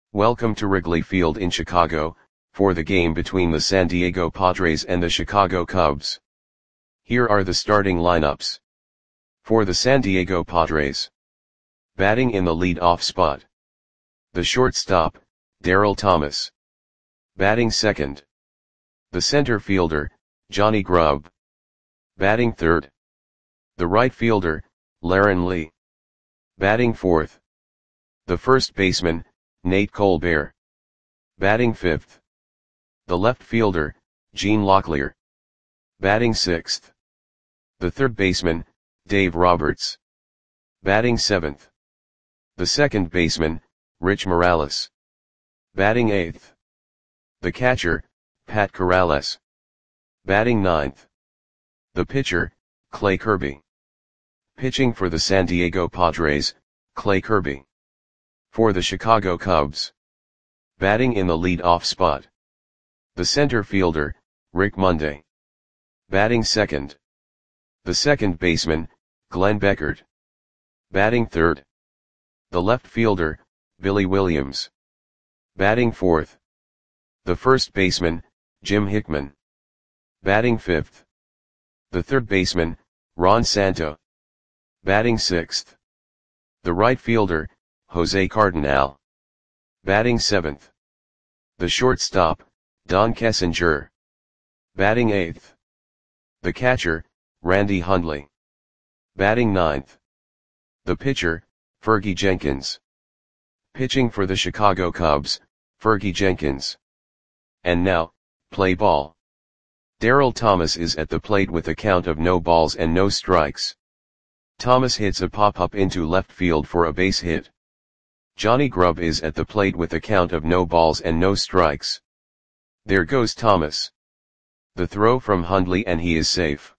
Welcome to Wrigley Field in Chicago, for the game between the San Diego Padres and the Chicago Cubs. Here are the starting lineups. For the San Diego Padres. Batting in the lead-off spot. The shortstop, Daryl Thomas. Batting second. The center fielder, Johnny Grubb. Batting third. The right fielder, Laren Lee. Batting fourth. The first baseman, Nate Colbert. Batting fifth. The left fielder, Gene Locklear. Batting sixth. The third baseman, Dave Roberts. Batting seventh. The second baseman, Rich Morales. Batting eighth. The catcher, Pat Corrales. Batting ninth. The pitcher, Clay Kirby. Pitching for the San Diego Padres, Clay Kirby. For the Chicago Cubs. Batting in the lead-off spot. The center fielder, Rick Monday. Batting second. The second baseman, Glenn Beckert. Batting third. The left fielder, Billy Williams. Batting fourth. The first baseman, Jim Hickman. Batting fifth. The third baseman, Ron Santo. Batting sixth. The right fielder, Jose Cardinal. Batting seventh. The shortstop, Don Kessinger. Batting eighth. The catcher, Randy Hundley. Batting ninth. The pitcher, Fergie Jenkins. Pitching for the Chicago Cubs, Fergie Jenkins. And now, play ball. Daryl Thomas is at the plate with a count of no balls and no strikes. Thomas hits a pop-up into left field for a base hit. Johnny Grubb is at the plate with a count of no balls and no strikes. There goes Thomas. The throw from Hundley and he is safe.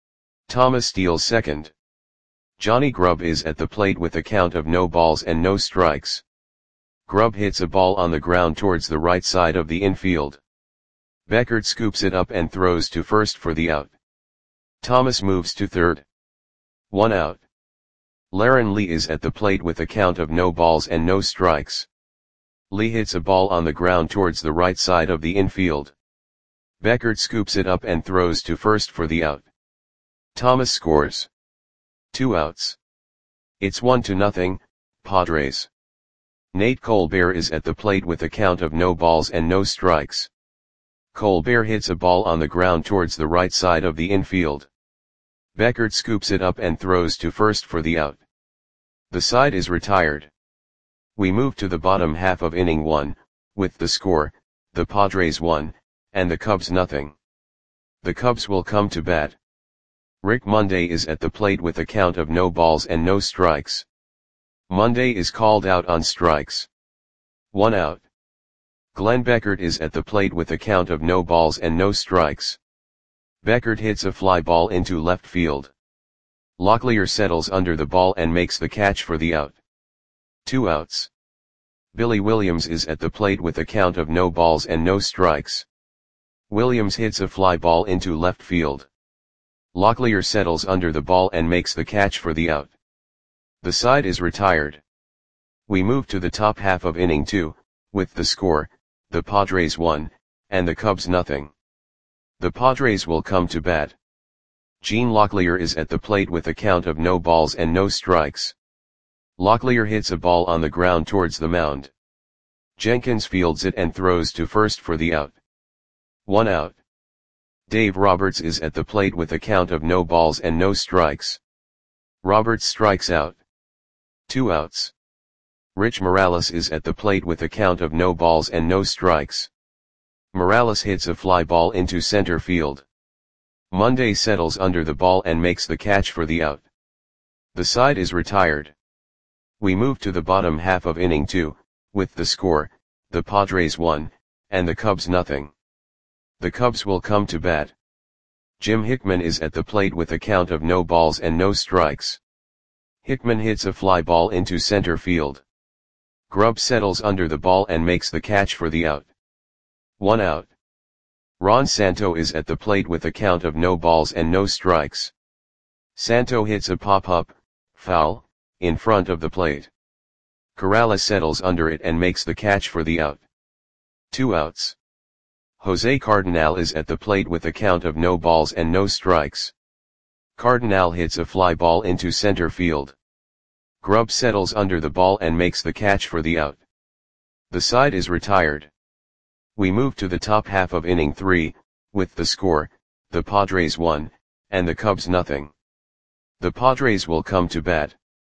Thomas steals second. Johnny Grubb is at the plate with a count of no balls and no strikes. Grubb hits a ball on the ground towards the right side of the infield. Beckert scoops it up and throws to first for the out. Thomas moves to third. 1 out. Laren Lee is at the plate with a count of no balls and no strikes. Lee hits a ball on the ground towards the right side of the infield. Beckert scoops it up and throws to first for the out. Thomas scores. 2 outs. It's 1-0, Padres. Nate Colbert is at the plate with a count of no balls and no strikes. Colbert hits a ball on the ground towards the right side of the infield. Beckert scoops it up and throws to first for the out. The side is retired. We move to the bottom half of inning 1, with the score, the Padres 1, and the Cubs nothing. The Cubs will come to bat. Rick Monday is at the plate with a count of no balls and no strikes. Monday is called out on strikes. 1 out. Glenn Beckert is at the plate with a count of no balls and no strikes. Beckert hits a fly ball into left field. Locklear settles under the ball and makes the catch for the out. 2 outs. Billy Williams is at the plate with a count of no balls and no strikes. Williams hits a fly ball into left field. Locklear settles under the ball and makes the catch for the out. The side is retired. We move to the top half of inning 2, with the score, the Padres 1, and the Cubs nothing. The Padres will come to bat. Gene Locklear is at the plate with a count of no balls and no strikes. Locklear hits a ball on the ground towards the mound. Jenkins fields it and throws to first for the out. 1 out. Dave Roberts is at the plate with a count of no balls and no strikes. Roberts strikes out. 2 outs. Rich Morales is at the plate with a count of no balls and no strikes. Morales hits a fly ball into center field. Monday settles under the ball and makes the catch for the out. The side is retired. We move to the bottom half of inning 2, with the score, the Padres 1, and the Cubs nothing. The Cubs will come to bat. Jim Hickman is at the plate with a count of no balls and no strikes. Hickman hits a fly ball into center field. Grubb settles under the ball and makes the catch for the out. 1 out. Ron Santo is at the plate with a count of no balls and no strikes. Santo hits a pop-up, foul, in front of the plate. Corrales settles under it and makes the catch for the out. 2 outs. Jose Cardenal is at the plate with a count of no balls and no strikes. Cardenal hits a fly ball into center field. Grubb settles under the ball and makes the catch for the out. The side is retired. We move to the top half of inning 3, with the score, the Padres 1, and the Cubs nothing. The Padres will come to bat.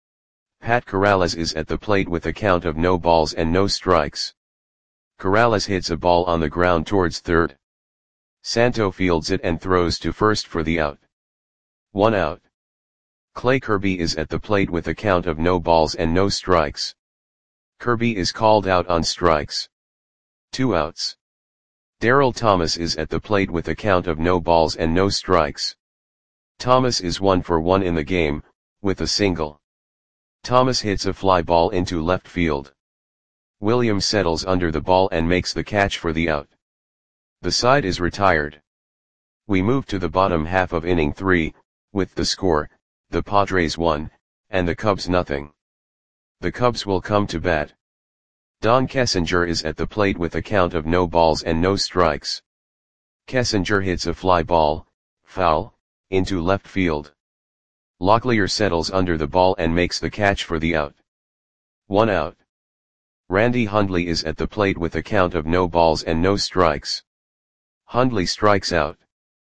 Pat Corrales is at the plate with a count of no balls and no strikes. Corrales hits a ball on the ground towards third. Santo fields it and throws to first for the out. 1 out. Clay Kirby is at the plate with a count of no balls and no strikes. Kirby is called out on strikes. 2 outs. Darryl Thomas is at the plate with a count of no balls and no strikes. Thomas is 1 for 1 in the game, with a single. Thomas hits a fly ball into left field. Williams settles under the ball and makes the catch for the out. The side is retired. We move to the bottom half of inning 3, with the score, the Padres 1, and the Cubs nothing. The Cubs will come to bat. Don Kessinger is at the plate with a count of no balls and no strikes. Kessinger hits a fly ball, foul, into left field. Locklear settles under the ball and makes the catch for the out. 1 out. Randy Hundley is at the plate with a count of no balls and no strikes. Hundley strikes out.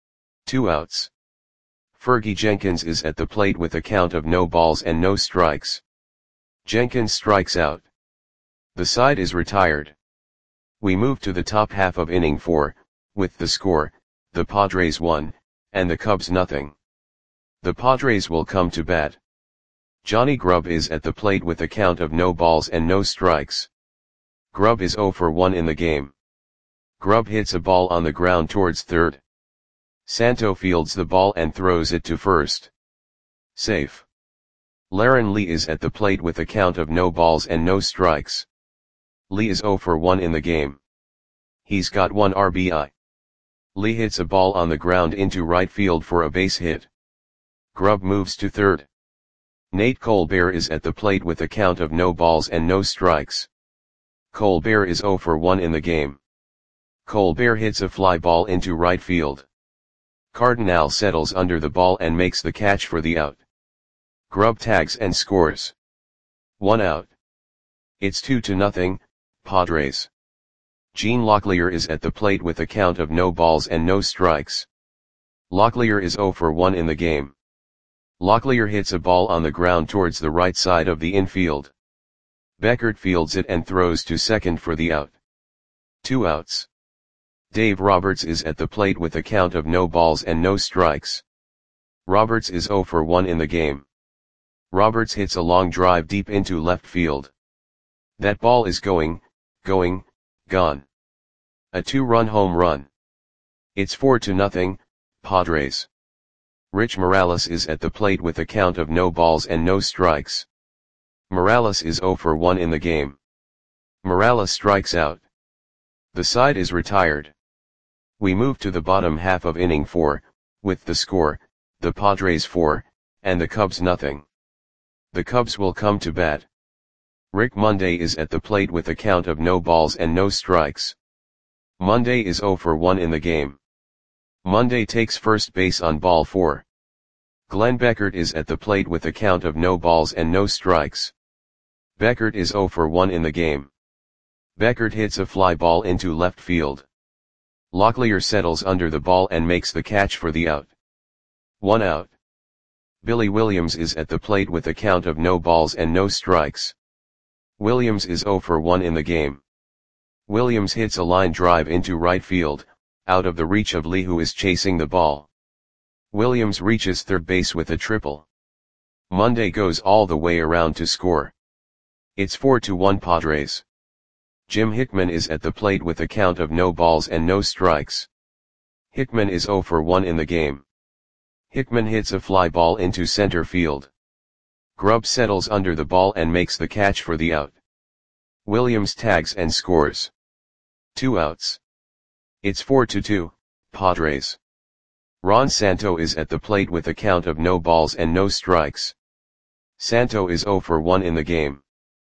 2 outs. Fergie Jenkins is at the plate with a count of no balls and no strikes. Jenkins strikes out. The side is retired. We move to the top half of inning 4, with the score, the Padres 1, and the Cubs nothing. The Padres will come to bat. Johnny Grubb is at the plate with a count of no balls and no strikes. Grubb is 0 for 1 in the game. Grubb hits a ball on the ground towards third. Santo fields the ball and throws it to first. Safe. Laren Lee is at the plate with a count of no balls and no strikes. Lee is 0 for 1 in the game. He's got 1 RBI. Lee hits a ball on the ground into right field for a base hit. Grubb moves to third. Nate Colbert is at the plate with a count of no balls and no strikes. Colbert is 0 for 1 in the game. Colbert hits a fly ball into right field. Cardenal settles under the ball and makes the catch for the out. Grubb tags and scores. 1 out. It's 2-0, Padres. Gene Locklear is at the plate with a count of no balls and no strikes. Locklear is 0 for 1 in the game. Locklear hits a ball on the ground towards the right side of the infield. Beckert fields it and throws to second for the out. 2 outs. Dave Roberts is at the plate with a count of no balls and no strikes. Roberts is 0 for 1 in the game. Roberts hits a long drive deep into left field. That ball is gone. A 2-run home run. It's 4-0, Padres. Rich Morales is at the plate with a count of no balls and no strikes. Morales is 0 for 1 in the game. Morales strikes out. The side is retired. We move to the bottom half of inning 4, with the score, the Padres 4, and the Cubs nothing. The Cubs will come to bat. Rick Monday is at the plate with a count of no balls and no strikes. Monday is 0 for 1 in the game. Monday takes first base on ball 4. Glenn Beckert is at the plate with a count of no balls and no strikes. Beckert is 0 for 1 in the game. Beckert hits a fly ball into left field. Locklear settles under the ball and makes the catch for the out. 1 out. Billy Williams is at the plate with a count of no balls and no strikes. Williams is 0 for 1 in the game. Williams hits a line drive into right field, out of the reach of Lee, who is chasing the ball. Williams reaches third base with a triple. Monday goes all the way around to score. It's 4-1 Padres. Jim Hickman is at the plate with a count of no balls and no strikes. Hickman is 0 for 1 in the game. Hickman hits a fly ball into center field. Grubb settles under the ball and makes the catch for the out. Williams tags and scores. 2 outs. It's 4-2, Padres. Ron Santo is at the plate with a count of no balls and no strikes. Santo is 0 for 1 in the game.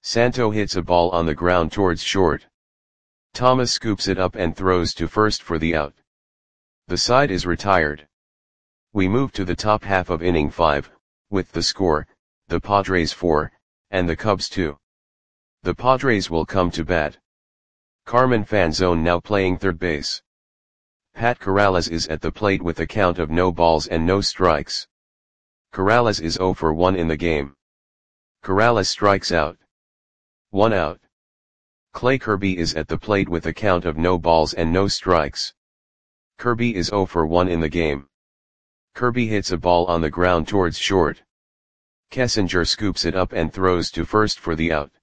Santo hits a ball on the ground towards short. Thomas scoops it up and throws to first for the out. The side is retired. We move to the top half of inning 5, with the score, the Padres 4, and the Cubs 2. The Padres will come to bat. Carmen Fanzone now playing third base. Pat Corrales is at the plate with a count of no balls and no strikes. Corrales is 0 for 1 in the game. Corrales strikes out. 1 out. Clay Kirby is at the plate with a count of no balls and no strikes. Kirby is 0 for 1 in the game. Kirby hits a ball on the ground towards short. Kessinger scoops it up and throws to first for the out.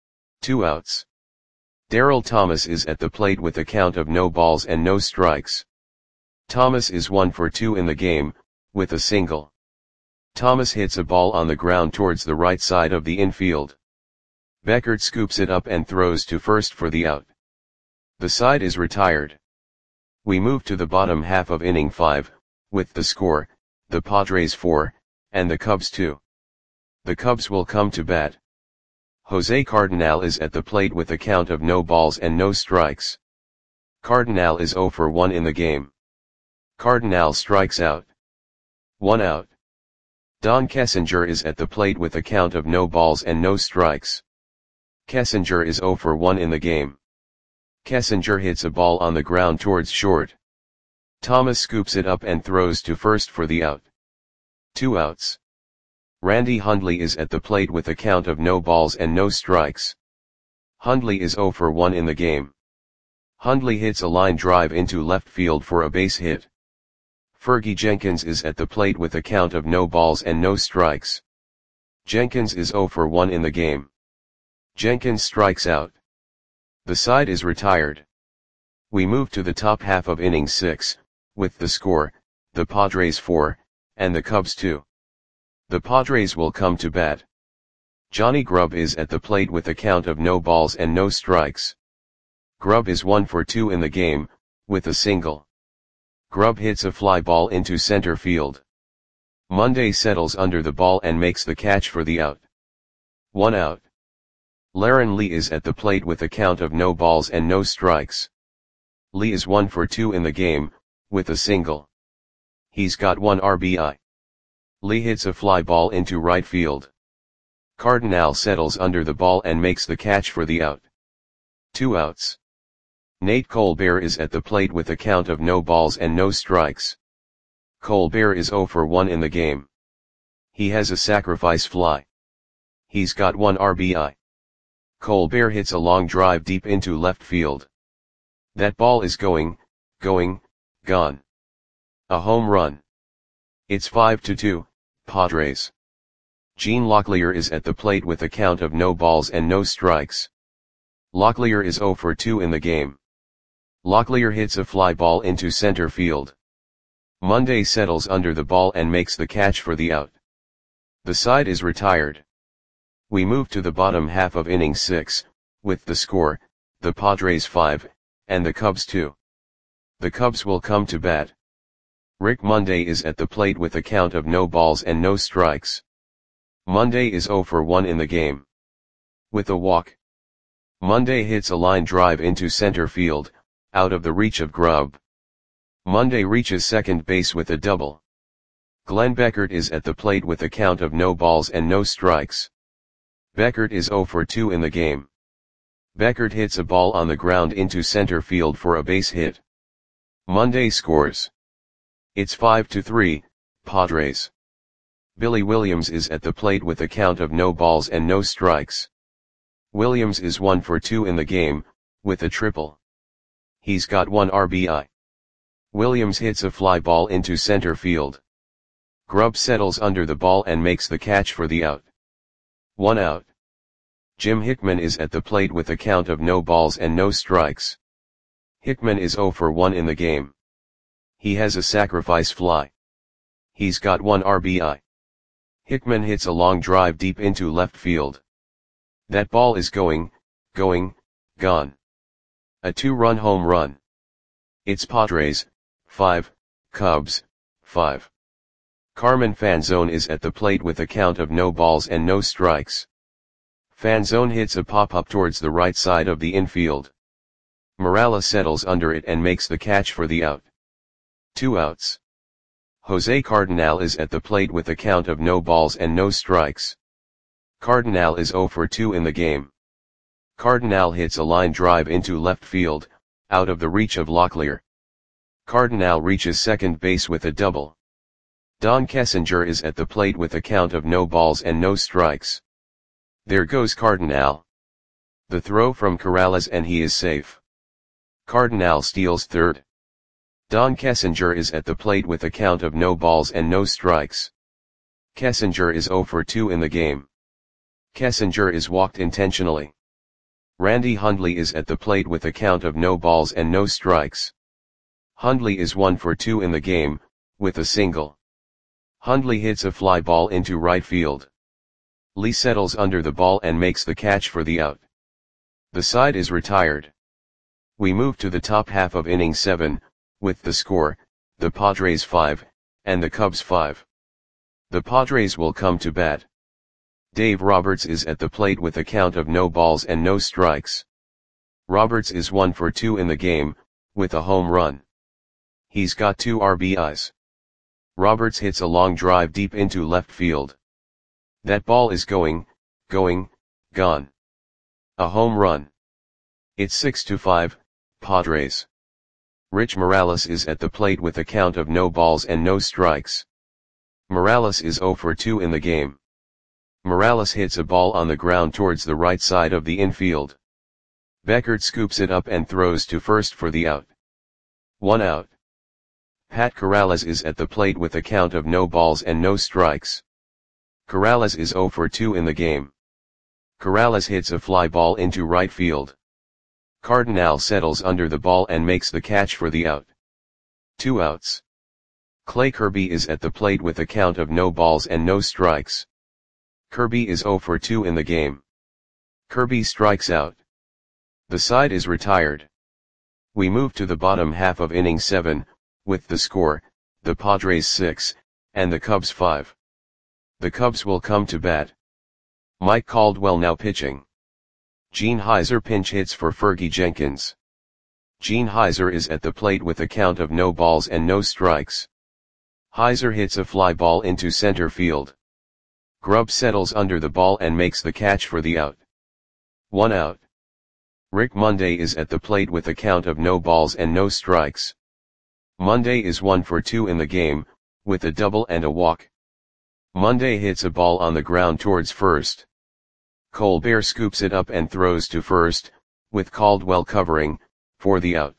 2 outs. Daryl Thomas is at the plate with a count of no balls and no strikes. Thomas is 1 for 2 in the game, with a single. Thomas hits a ball on the ground towards the right side of the infield. Beckert scoops it up and throws to first for the out. The side is retired. We move to the bottom half of inning 5, with the score, the Padres 4, and the Cubs 2. The Cubs will come to bat. Jose Cardenal is at the plate with a count of no balls and no strikes. Cardenal is 0 for 1 in the game. Cardenal strikes out. 1 out. Don Kessinger is at the plate with a count of no balls and no strikes. Kessinger is 0 for 1 in the game. Kessinger hits a ball on the ground towards short. Thomas scoops it up and throws to first for the out. 2 outs. Randy Hundley is at the plate with a count of no balls and no strikes. Hundley is 0 for 1 in the game. Hundley hits a line drive into left field for a base hit. Fergie Jenkins is at the plate with a count of no balls and no strikes. Jenkins is 0 for 1 in the game. Jenkins strikes out. The side is retired. We move to the top half of inning 6, with the score, the Padres 4, and the Cubs 2. The Padres will come to bat. Johnny Grubb is at the plate with a count of no balls and no strikes. Grubb is 1 for 2 in the game, with a single. Grubb hits a fly ball into center field. Monday settles under the ball and makes the catch for the out. 1 out. Laren Lee is at the plate with a count of no balls and no strikes. Lee is 1 for 2 in the game, with a single. He's got 1 RBI. Lee hits a fly ball into right field. Cardenal settles under the ball and makes the catch for the out. 2 outs. Nate Colbert is at the plate with a count of no balls and no strikes. Colbert is 0 for 1 in the game. He has a sacrifice fly. He's got 1 RBI. Colbert hits a long drive deep into left field. That ball is gone. A home run. It's 5-2, Padres. Gene Locklear is at the plate with a count of no balls and no strikes. Locklear is 0 for 2 in the game. Locklear hits a fly ball into center field. Monday settles under the ball and makes the catch for the out. The side is retired. We move to the bottom half of inning 6, with the score, the Padres 5, and the Cubs 2. The Cubs will come to bat. Rick Monday is at the plate with a count of no balls and no strikes. Monday is 0 for 1 in the game. With a walk. Monday hits a line drive into center field, out of the reach of Grubb. Monday reaches second base with a double. Glenn Beckert is at the plate with a count of no balls and no strikes. Beckert is 0 for 2 in the game. Beckert hits a ball on the ground into center field for a base hit. Monday scores. It's 5-3, Padres. Billy Williams is at the plate with a count of no balls and no strikes. Williams is 1 for 2 in the game, with a triple. He's got 1 RBI. Williams hits a fly ball into center field. Grubb settles under the ball and makes the catch for the out. 1 out. Jim Hickman is at the plate with a count of no balls and no strikes. Hickman is 0 for 1 in the game. He has a sacrifice fly. He's got 1 RBI. Hickman hits a long drive deep into left field. That ball is gone. A 2-run home run. It's Padres, 5, Cubs, 5. Carmen Fanzone is at the plate with a count of no balls and no strikes. Fanzone hits a pop-up towards the right side of the infield. Morales settles under it and makes the catch for the out. 2 outs. Jose Cardenal is at the plate with a count of no balls and no strikes. Cardenal is 0 for 2 in the game. Cardenal hits a line drive into left field, out of the reach of Locklear. Cardenal reaches second base with a double. Don Kessinger is at the plate with a count of no balls and no strikes. There goes Cardenal. The throw from Corrales and he is safe. Cardenal steals third. Don Kessinger is at the plate with a count of no balls and no strikes. Kessinger is 0 for 2 in the game. Kessinger is walked intentionally. Randy Hundley is at the plate with a count of no balls and no strikes. Hundley is 1 for 2 in the game, with a single. Hundley hits a fly ball into right field. Lee settles under the ball and makes the catch for the out. The side is retired. We move to the top half of inning 7, with the score, the Padres 5, and the Cubs 5. The Padres will come to bat. Dave Roberts is at the plate with a count of no balls and no strikes. Roberts is 1 for 2 in the game, with a home run. He's got 2 RBIs. Roberts hits a long drive deep into left field. That ball is gone. A home run. It's 6-5, Padres. Rich Morales is at the plate with a count of no balls and no strikes. Morales is 0 for 2 in the game. Morales hits a ball on the ground towards the right side of the infield. Beckert scoops it up and throws to first for the out. 1 out. Pat Corrales is at the plate with a count of no balls and no strikes. Corrales is 0 for 2 in the game. Corrales hits a fly ball into right field. Cardenal settles under the ball and makes the catch for the out. 2 outs. Clay Kirby is at the plate with a count of no balls and no strikes. Kirby is 0 for 2 in the game. Kirby strikes out. The side is retired. We move to the bottom half of inning 7, with the score, the Padres 6, and the Cubs 5. The Cubs will come to bat. Mike Caldwell now pitching. Gene Heiser pinch hits for Fergie Jenkins. Gene Heiser is at the plate with a count of no balls and no strikes. Heiser hits a fly ball into center field. Grubb settles under the ball and makes the catch for the out. 1 out. Rick Monday is at the plate with a count of no balls and no strikes. Monday is 1 for 2 in the game, with a double and a walk. Monday hits a ball on the ground towards first. Colbert scoops it up and throws to first, with Caldwell covering, for the out.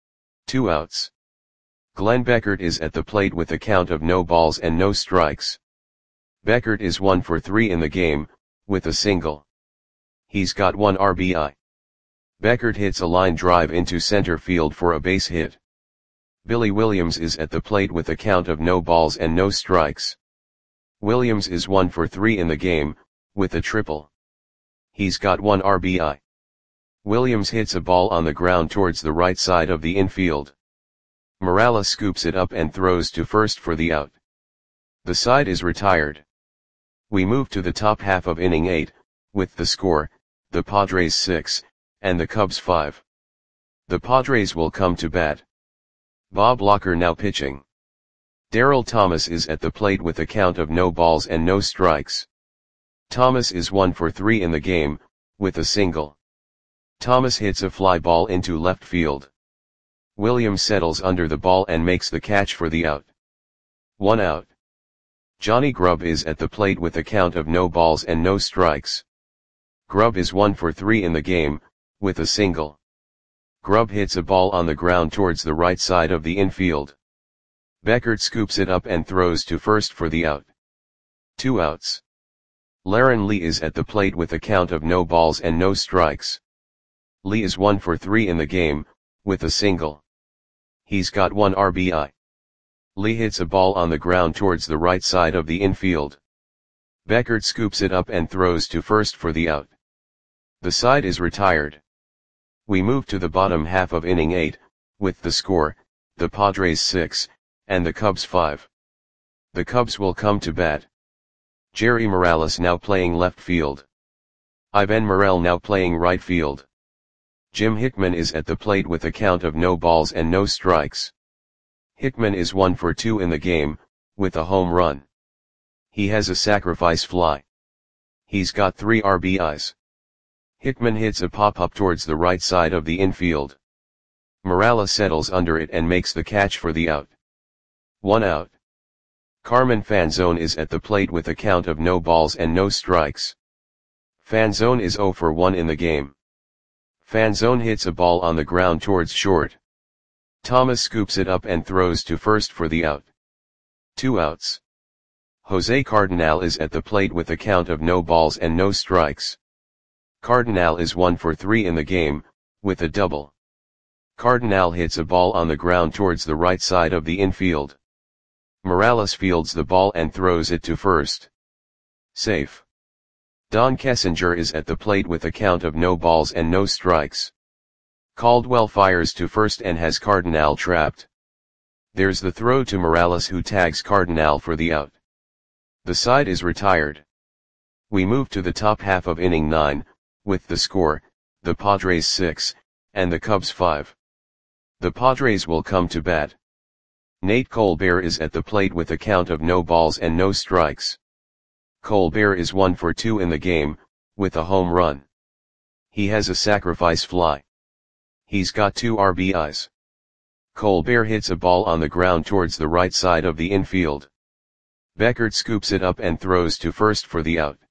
2 outs. Glenn Beckert is at the plate with a count of no balls and no strikes. Beckert is 1 for 3 in the game, with a single. He's got 1 RBI. Beckert hits a line drive into center field for a base hit. Billy Williams is at the plate with a count of no balls and no strikes. Williams is 1 for 3 in the game, with a triple. He's got 1 RBI. Williams hits a ball on the ground towards the right side of the infield. Morales scoops it up and throws to first for the out. The side is retired. We move to the top half of inning 8, with the score, the Padres 6, and the Cubs 5. The Padres will come to bat. Bob Locker now pitching. Darryl Thomas is at the plate with a count of no balls and no strikes. Thomas is 1 for 3 in the game, with a single. Thomas hits a fly ball into left field. Williams settles under the ball and makes the catch for the out. 1 out. Johnny Grubb is at the plate with a count of no balls and no strikes. Grubb is 1 for 3 in the game, with a single. Grubb hits a ball on the ground towards the right side of the infield. Beckert scoops it up and throws to first for the out. 2 outs. Laren Lee is at the plate with a count of no balls and no strikes. Lee is 1 for 3 in the game, with a single. He's got 1 RBI. Lee hits a ball on the ground towards the right side of the infield. Beckert scoops it up and throws to first for the out. The side is retired. We move to the bottom half of inning 8, with the score, the Padres 6, and the Cubs 5. The Cubs will come to bat. Jerry Morales now playing left field. Ivan Morel now playing right field. Jim Hickman is at the plate with a count of no balls and no strikes. Hickman is 1 for 2 in the game, with a home run. He has a sacrifice fly. He's got 3 RBIs. Hickman hits a pop-up towards the right side of the infield. Morales settles under it and makes the catch for the out. 1 out. Carmen Fanzone is at the plate with a count of no balls and no strikes. Fanzone is 0 for 1 in the game. Fanzone hits a ball on the ground towards short. Thomas scoops it up and throws to first for the out. 2 outs. Jose Cardinal is at the plate with a count of no balls and no strikes. Cardinal is 1 for 3 in the game, with a double. Cardinal hits a ball on the ground towards the right side of the infield. Morales fields the ball and throws it to first. Safe. Don Kessinger is at the plate with a count of no balls and no strikes. Caldwell fires to first and has Cardinal trapped. There's the throw to Morales, who tags Cardinal for the out. The side is retired. We move to the top half of inning 9, with the score, the Padres 6, and the Cubs 5. The Padres will come to bat. Nate Colbert is at the plate with a count of no balls and no strikes. Colbert is 1 for 2 in the game, with a home run. He has a sacrifice fly. He's got 2 RBIs. Colbert hits a ball on the ground towards the right side of the infield. Beckert scoops it up and throws to first for the out.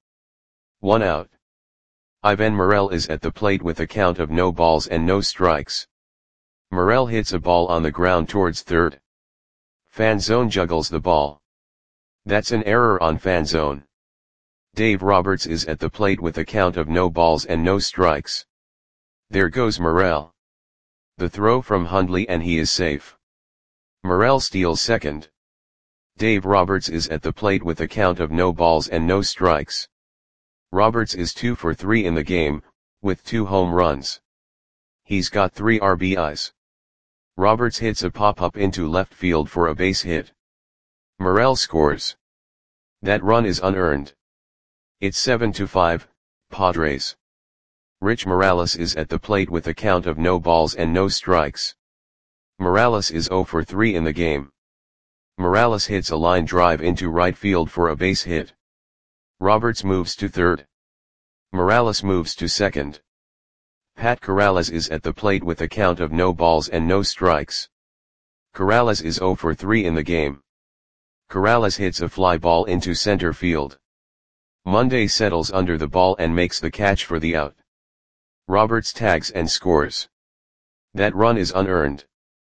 1 out. Ivan Morel is at the plate with a count of no balls and no strikes. Morel hits a ball on the ground towards third. Fanzone juggles the ball. That's an error on Fanzone. Dave Roberts is at the plate with a count of no balls and no strikes. There goes Morel. The throw from Hundley and he is safe. Morel steals second. Dave Roberts is at the plate with a count of no balls and no strikes. Roberts is 2 for 3 in the game, with 2 home runs. He's got 3 RBIs. Roberts hits a pop-up into left field for a base hit. Morel scores. That run is unearned. It's 7-5, Padres. Rich Morales is at the plate with a count of no balls and no strikes. Morales is 0 for 3 in the game. Morales hits a line drive into right field for a base hit. Roberts moves to third. Morales moves to second. Pat Corrales is at the plate with a count of no balls and no strikes. Corrales is 0 for 3 in the game. Corrales hits a fly ball into center field. Monday settles under the ball and makes the catch for the out. Roberts tags and scores. That run is unearned.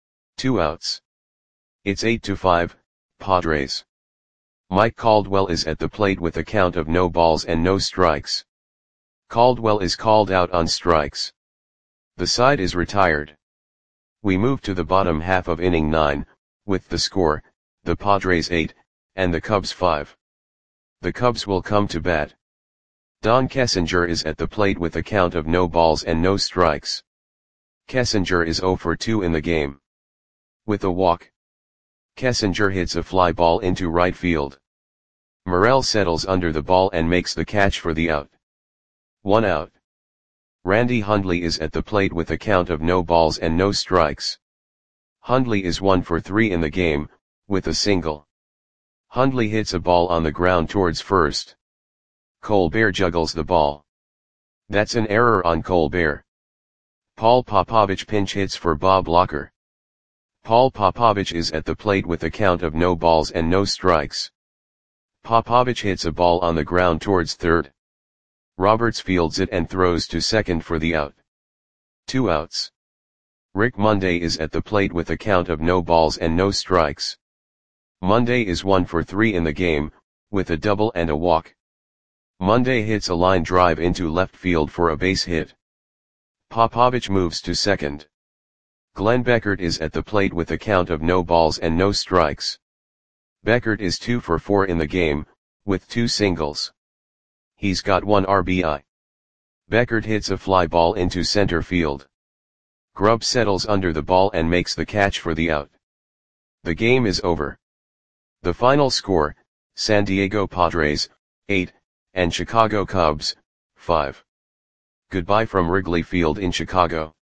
2 outs. It's 8-5, Padres. Mike Caldwell is at the plate with a count of no balls and no strikes. Caldwell is called out on strikes. The side is retired. We move to the bottom half of inning 9, with the score, the Padres 8, and the Cubs 5. The Cubs will come to bat. Don Kessinger is at the plate with a count of no balls and no strikes. Kessinger is 0 for 2 in the game. With a walk. Kessinger hits a fly ball into right field. Morel settles under the ball and makes the catch for the out. 1 out. Randy Hundley is at the plate with a count of no balls and no strikes. Hundley is 1 for 3 in the game, with a single. Hundley hits a ball on the ground towards first. Colbert juggles the ball. That's an error on Colbert. Paul Popovich pinch hits for Bob Locker. Paul Popovich is at the plate with a count of no balls and no strikes. Popovich hits a ball on the ground towards third. Roberts fields it and throws to second for the out. 2 outs. Rick Monday is at the plate with a count of no balls and no strikes. Monday is 1 for 3 in the game, with a double and a walk. Monday hits a line drive into left field for a base hit. Popovich moves to second. Glenn Beckert is at the plate with a count of no balls and no strikes. Beckert is 2 for 4 in the game, with 2 singles. He's got 1 RBI. Beckert hits a fly ball into center field. Grubb settles under the ball and makes the catch for the out. The game is over. The final score, San Diego Padres, 8, and Chicago Cubs, 5. Goodbye from Wrigley Field in Chicago.